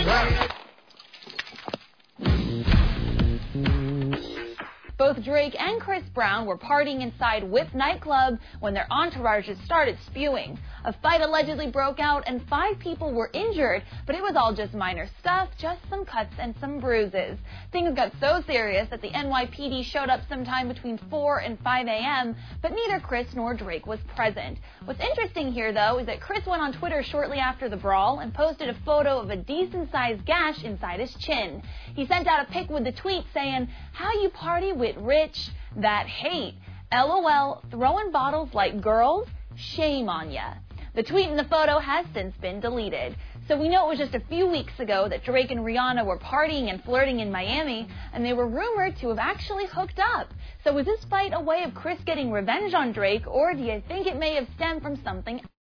Both Drake and Chris Brown were partying inside Whip nightclub when their entourages started spewing. A fight allegedly broke out and 5 people were injured, but it was all just minor stuff, just some cuts and some bruises. Things got so serious that the NYPD showed up sometime between 4 and 5 a.m., but neither Chris nor Drake was present. What's interesting here, though, is that Chris went on Twitter shortly after the brawl and posted a photo of a decent-sized gash inside his chin. He sent out a pic with the tweet saying, "How you party with Rich that hate. LOL, throwing bottles like girls? Shame on ya." The tweet and the photo has since been deleted. So we know it was just a few weeks ago that Drake and Rihanna were partying and flirting in Miami, and they were rumored to have actually hooked up. So was this fight a way of Chris getting revenge on Drake, or do you think it may have stemmed from something else?